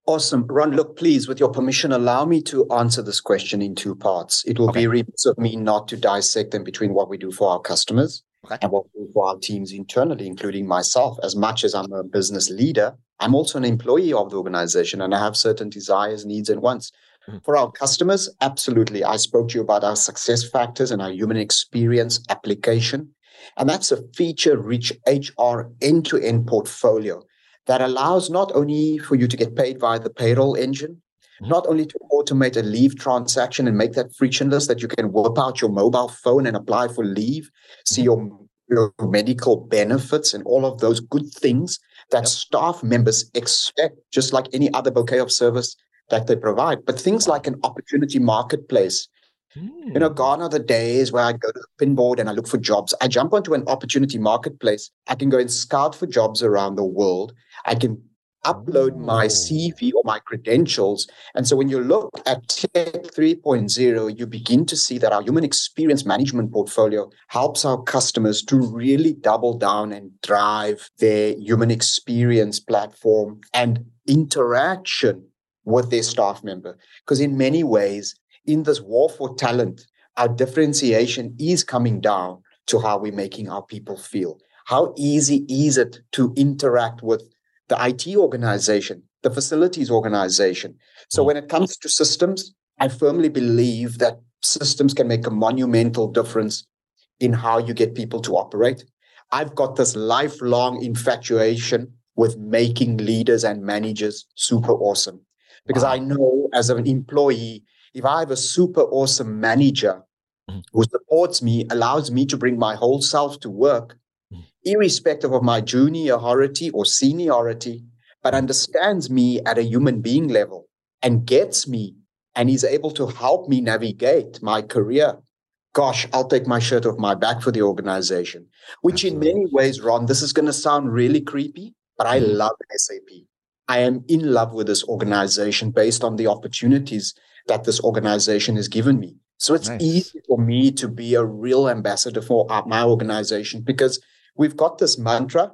Awesome. Ron, look, please, with your permission, allow me to answer this question in two parts. It will Okay. be remiss of me not to dissect them between what we do for our customers Okay. and what we do for our teams internally, including myself. As much as I'm a business leader, I'm also an employee of the organization, and I have certain desires, needs, and wants. Mhm. For our customers, absolutely. I spoke to you about our success factors and our human experience application. And that's a feature-rich H R end-to-end portfolio that allows not only for you to get paid via the payroll engine, Mhm. not only to automate a leave transaction and make that frictionless, that you can whip out your mobile phone and apply for leave, see your, your medical benefits and all of those good things that Yep. staff members expect, just like any other bouquet of service that they provide. But things like an opportunity marketplace. You know, gone are the days where I go to the pinboard and I look for jobs. I jump onto an opportunity marketplace. I can go and scout for jobs around the world. I can upload my C V or my credentials. And so when you look at Tech three point oh, you begin to see that our human experience management portfolio helps our customers to really double down and drive their human experience platform and interaction with their staff member. Because in many ways, in this war for talent, our differentiation is coming down to how we're making our people feel. How easy is it to interact with the I T organization, the facilities organization? So when it comes to systems, I firmly believe that systems can make a monumental difference in how you get people to operate. I've got this lifelong infatuation with making leaders and managers super awesome. Because Wow. I know as an employee, if I have a super awesome manager Mhm. who supports me, allows me to bring my whole self to work, Mhm. irrespective of my juniority or seniority, but understands me at a human being level and gets me and is able to help me navigate my career, gosh, I'll take my shirt off my back for the organization. Which in Absolutely. many ways, Ron, this is going to sound really creepy, but I Mhm. love S A P. I am in love with this organization based on the opportunities that this organization has given me. So it's Nice. easy for me to be a real ambassador for our- my organization because we've got this mantra: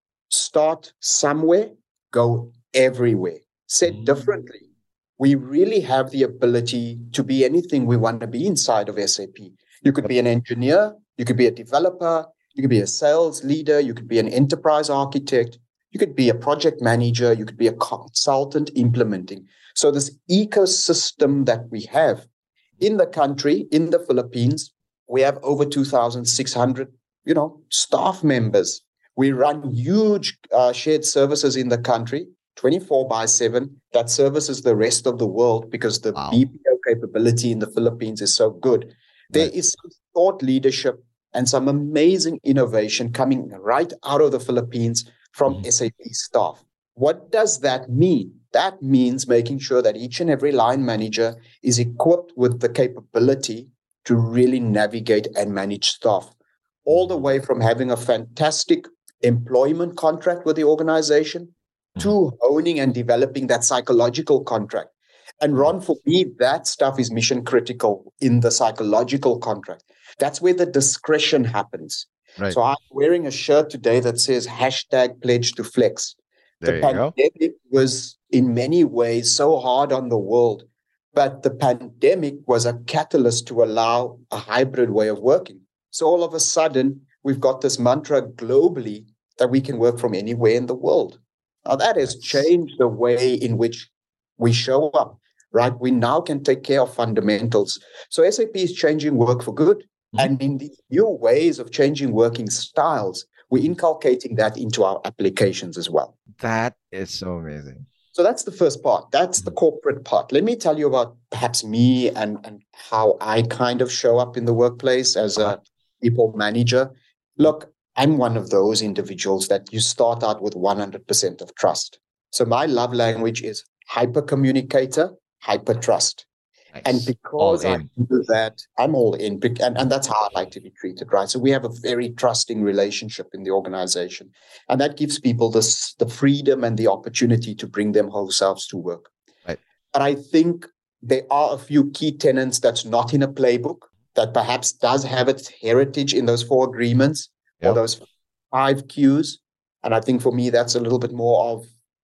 start somewhere, go everywhere. Said Mm. differently, we really have the ability to be anything we want to be inside of S A P. You could be an engineer, you could be a developer, you could be a sales leader, you could be an enterprise architect, you could be a project manager, you could be a consultant implementing. So this ecosystem that we have in the country, in the Philippines, we have over two thousand six hundred, you know, staff members. We run huge uh, shared services in the country, twenty-four by seven, that services the rest of the world because the Wow. B P O capability in the Philippines is so good. There Right. is some thought leadership and some amazing innovation coming right out of the Philippines from Mhm. S A P staff. What does that mean? That means making sure that each and every line manager is equipped with the capability to really navigate and manage staff, all the way from having a fantastic employment contract with the organization to owning and developing that psychological contract. And Ron, for me, that stuff is mission critical in the psychological contract. That's where the discretion happens. Right. So I'm wearing a shirt today that says hashtag pledge to flex. There The you go. pandemic was in many ways so hard on the world, but the pandemic was a catalyst to allow a hybrid way of working. So all of a sudden, we've got this mantra globally that we can work from anywhere in the world. Now that has Nice. changed the way in which we show up, right? We now can take care of fundamentals. So S A P is changing work for good. Mhm. And in these new ways of changing working styles, we're inculcating that into our applications as well. That is so amazing. So that's the first part. That's the corporate part. Let me tell you about perhaps me and, and how I kind of show up in the workplace as a people manager. Look, I'm one of those individuals that you start out with one hundred percent of trust. So my love language is hyper communicator, hyper trust. Nice. And because All I in. do that, I'm all in. bec- And, and that's how I like to be treated, right? So we have a very trusting relationship in the organization. And that gives people this the freedom and the opportunity to bring them whole selves to work. Right. But I think there are a few key tenets that's not in a playbook that perhaps does have its heritage in those four agreements or Yep. those five Qs. And I think for me, that's a little bit more of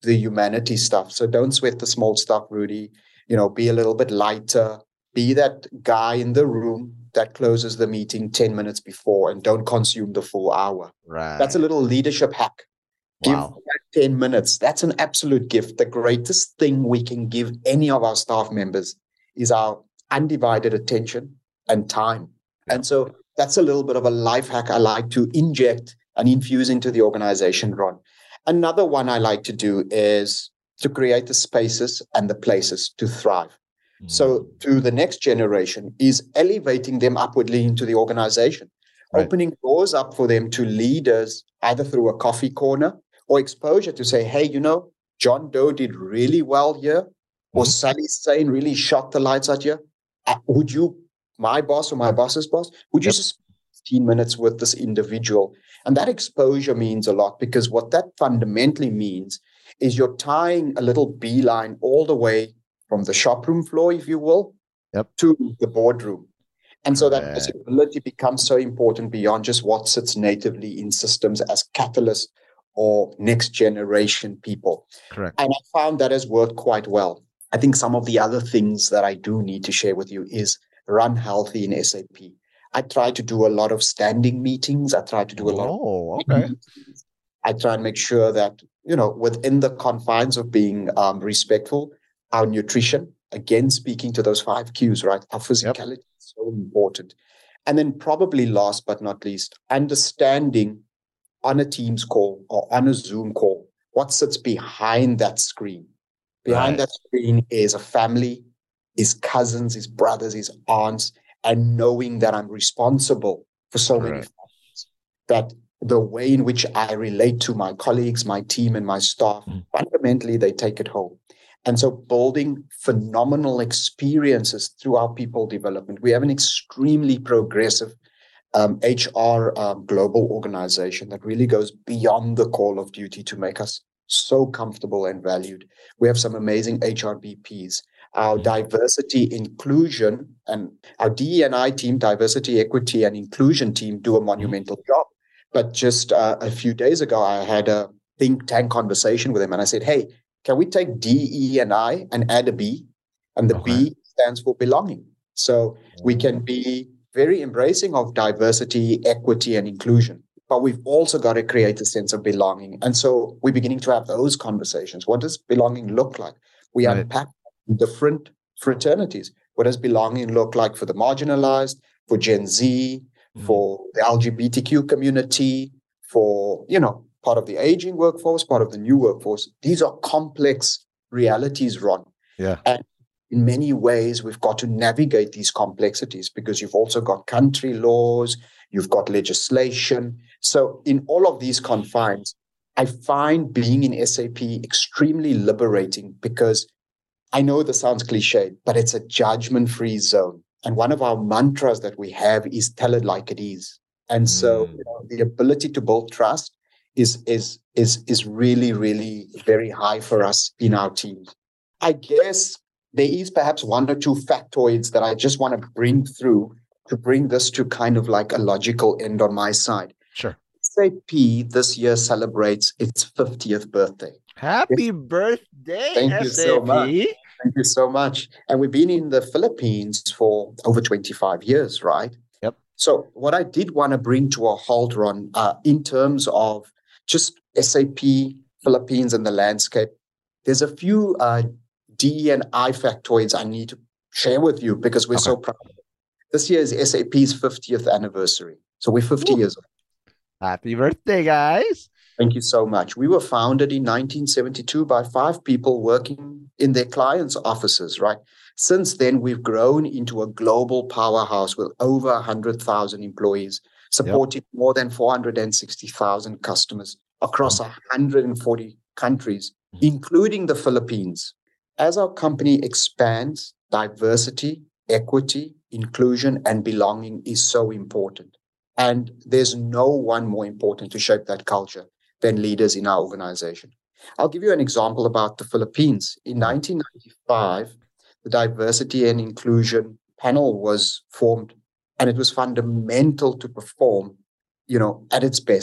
the humanity stuff. So don't sweat the small stuff, Rudy. You know, be a little bit lighter. Be that guy in the room that closes the meeting ten minutes before and don't consume the full hour. Right. That's a little leadership hack. Wow. Give that ten minutes. That's an absolute gift. The greatest thing we can give any of our staff members is our undivided attention and time. Yeah. And so that's a little bit of a life hack I like to inject and infuse into the organization, Ron. Another one I like to do is to create the spaces and the places to thrive. Mm. So to the next generation is elevating them upwardly into the organization, right. Opening doors up for them to leaders, either through a coffee corner or exposure to say, hey, you know, John Doe did really well here, or mm-hmm. Sally Sane really shot the lights out here. Uh, would you, my boss or my boss's boss, would yep. you just fifteen minutes with this individual? And that exposure means a lot, because what that fundamentally means is you're tying a little beeline all the way from the shop room floor, if you will, yep. to the boardroom. And so that visibility becomes so important beyond just what sits natively in systems as catalyst or next generation people. Correct. And I found that has worked quite well. I think some of the other things that I do need to share with you is run healthy in S A P. I try to do a lot of standing meetings. I try to do a lot oh, of okay. meetings. I try and make sure that, you know, within the confines of being um, respectful, our nutrition, again, speaking to those five Qs, right? Our physicality yep. is so important. And then probably last but not least, understanding on a Teams call or on a Zoom call, what sits behind that screen. Behind right. that screen is a family, is cousins, is brothers, is aunts, and knowing that I'm responsible for so right. many families, that the way in which I relate to my colleagues, my team, and my staff, mm. fundamentally, they take it home. And so building phenomenal experiences through our people development. We have an extremely progressive um, H R um, global organization that really goes beyond the call of duty to make us so comfortable and valued. We have some amazing H R B Ps. Our diversity, inclusion, and our D E and I team, diversity, equity, and inclusion team, do a monumental mm-hmm. job. But just uh, a few days ago, I had a think tank conversation with them, and I said, hey, can we take D E and I and add a B? And the okay. B stands for belonging. So we can be very embracing of diversity, equity, and inclusion. But we've also got to create a sense of belonging. And so we're beginning to have those conversations. What does belonging look like? We right. unpack different fraternities. What does belonging look like for the marginalized, for Gen Z, mm. for the L G B T Q community, for, you know, part of the aging workforce, part of the new workforce? These are complex realities, Ron. Yeah. And in many ways, we've got to navigate these complexities because you've also got country laws, you've got legislation. So in all of these confines, I find being in S A P extremely liberating, because I know this sounds cliched, but it's a judgment-free zone. And one of our mantras that we have is tell it like it is. And so mm. you know, the ability to build trust is, is, is, is really, really very high for us in our teams. I guess there is perhaps one or two factoids that I just want to bring through to bring this to kind of like a logical end on my side. Sure. S A P this year celebrates its fiftieth birthday. Happy yes. birthday, Thank S A P. you so much. Thank you so much. And we've been in the Philippines for over twenty-five years, right? Yep. So what I did want to bring to a halt, Ron, uh, in terms of just S A P, Philippines, and the landscape, there's a few uh, D E and I factoids I need to share with you because we're okay. so proud. This year is S A P's fiftieth anniversary. So we're fifty Ooh. Years old. Happy birthday, guys. Thank you so much. We were founded in nineteen seventy-two by five people working in their clients' offices, right? Since then, we've grown into a global powerhouse with over one hundred thousand employees, supporting yep. more than four hundred sixty thousand customers across one hundred forty countries, mm-hmm. including the Philippines. As our company expands, diversity, equity, inclusion, and belonging is so important. And there's no one more important to shape that culture than leaders in our organization. I'll give you an example about the Philippines. In nineteen ninety-five, the Diversity and Inclusion Panel was formed, and it was fundamental to perform, you know, at its best.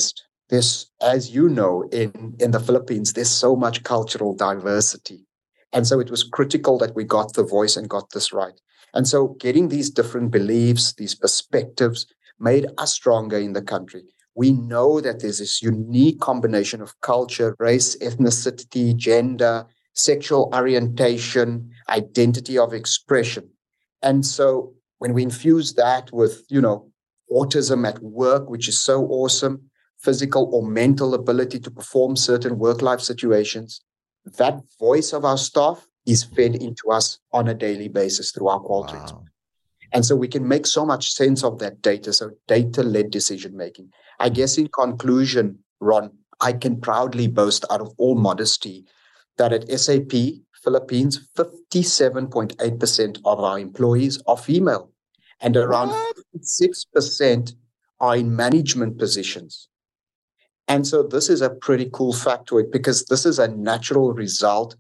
there's, as you know, in, in the Philippines, there's so much cultural diversity. And so it was critical that we got the voice and got this right. And so getting these different beliefs, these perspectives, made us stronger in the country. We know that there's this unique combination of culture, race, ethnicity, gender, sexual orientation, identity of expression. And so when we infuse that with, you know, autism at work, which is so awesome, physical or mental ability to perform certain work-life situations, that voice of our staff is fed into us on a daily basis through our Qualtrics. Wow. And so we can make so much sense of that data, so data-led decision-making. I guess in conclusion, Ron, I can proudly boast out of all modesty that at S A P Philippines, fifty-seven point eight percent of our employees are female, and around six percent are in management positions. And so this is a pretty cool factoid because this is a natural result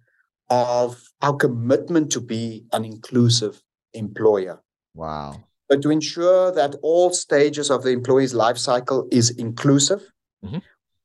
of our commitment to be an inclusive employer. Wow. But to ensure that all stages of the employee's life cycle is inclusive, mm-hmm.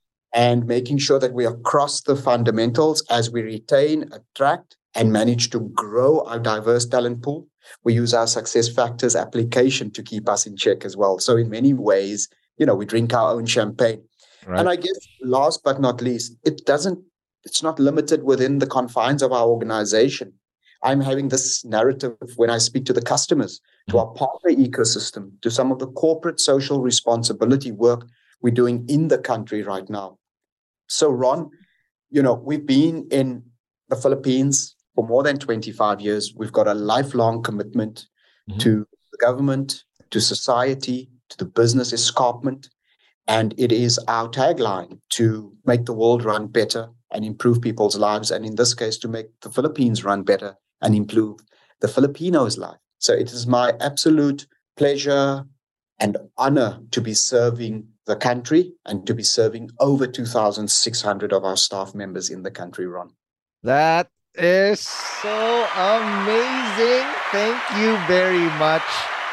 and making sure that we are across the fundamentals as we retain, attract, and manage to grow our diverse talent pool, we use our Success Factors application to keep us in check as well. So in many ways, you know, we drink our own champagne. Right. And I guess last but not least, it doesn't, it's not limited within the confines of our organization. I'm having this narrative when I speak to the customers, to our partner ecosystem, to some of the corporate social responsibility work we're doing in the country right now. So, Ron, you know, we've been in the Philippines for more than twenty-five years. We've got a lifelong commitment mm-hmm. to the government, to society, to the business escarpment. And it is our tagline to make the world run better and improve people's lives. And in this case, to make the Philippines run better and improve the Filipinos' life. So it is my absolute pleasure and honor to be serving the country and to be serving over two thousand six hundred of our staff members in the country, Ron. That is so amazing. Thank you very much,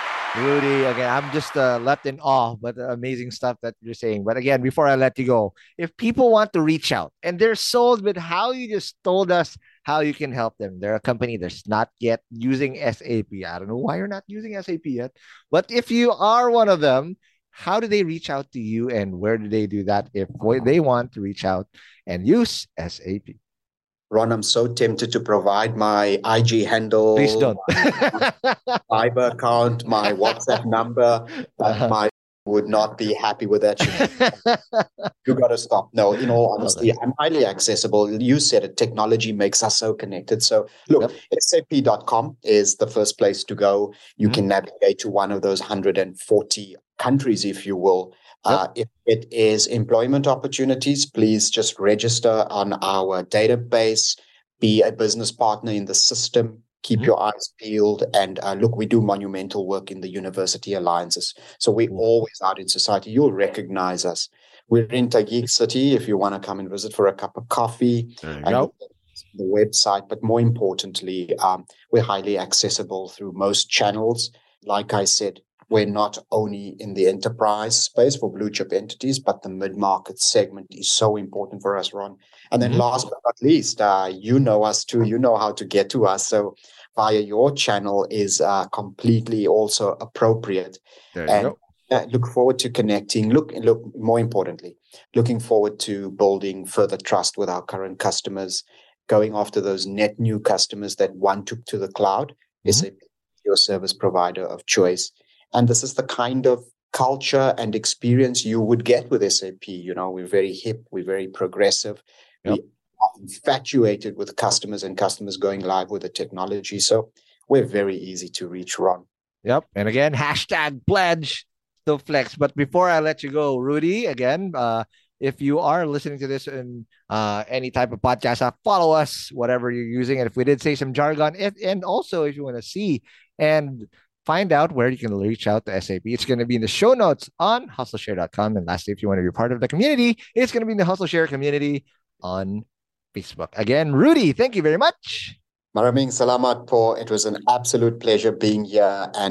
Rudy. Again, I'm just uh, left in awe, but uh, amazing stuff that you're saying. But again, before I let you go, if people want to reach out and they're sold with how you just told us how you can help them, they're a company that's not yet using S A P. I don't know why you're not using S A P yet, but if you are one of them, how do they reach out to you and where do they do that if they want to reach out and use S A P? Ron, I'm so tempted to provide my I G handle, please don't. my Viber account, my WhatsApp number, but uh-huh. my would not be happy with that. You got to stop. No, in all honesty, I'm highly accessible. You said it, technology makes us so connected. So look, yep. S A P dot com is the first place to go. You mm-hmm. can navigate to one of those one hundred forty countries, if you will. Yep. Uh, if it is employment opportunities, please just register on our database, be a business partner in the system, keep mm-hmm. your eyes peeled. And uh, look, we do monumental work in the university alliances. So we're mm-hmm. always out in society. You'll recognize us. We're in Taguig City if you want to come and visit for a cup of coffee. There you and go. The website, but more importantly, um, we're highly accessible through most channels. Like I said, we're not only in the enterprise space for blue chip entities, but the mid-market segment is so important for us, Ron. And then mm-hmm. last but not least, uh, you know us too. You know how to get to us. So via your channel is uh, completely also appropriate. There you and go. Uh, look forward to connecting. Look, look. More importantly, looking forward to building further trust with our current customers, going after those net new customers that want to to the cloud. Mm-hmm. S A P is your service provider of choice. And this is the kind of culture and experience you would get with S A P. You know, we're very hip, we're very progressive. Yep. We are infatuated with customers and customers going live with the technology. So we're very easy to reach, Ron. Yep. And again, hashtag pledge to flex. But before I let you go, Rudy, again, uh, if you are listening to this in uh, any type of podcast, uh, follow us, whatever you're using. And if we did say some jargon, if, and also if you want to see and find out where you can reach out to S A P. It's going to be in the show notes on hustle share dot com. And lastly, if you want to be part of the community, it's going to be in the HustleShare community on Facebook. Again, Rudy, thank you very much. Maraming salamat po. It was an absolute pleasure being here. And I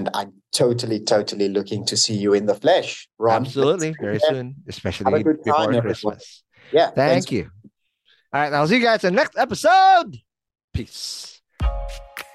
totally, totally looking to see you in the flesh, Ron. Absolutely. Very soon, especially Have a good before time, everyone. Christmas. Yeah. Thank thanks. you. All right. I'll see you guys in the next episode. Peace.